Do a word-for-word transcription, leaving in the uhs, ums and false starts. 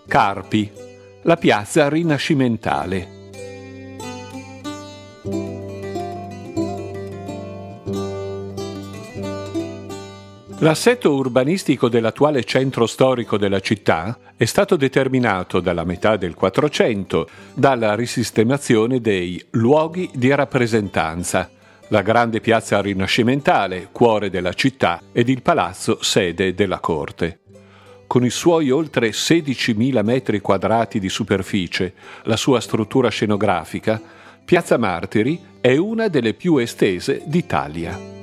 Carpi, la piazza rinascimentale. L'assetto urbanistico dell'attuale centro storico della città è stato determinato dalla metà del Quattrocento dalla risistemazione dei luoghi di rappresentanza, la grande piazza rinascimentale, cuore della città, ed il palazzo, sede della corte. Con i suoi oltre sedicimila metri quadrati di superficie, la sua struttura scenografica, Piazza Martiri è una delle più estese d'Italia.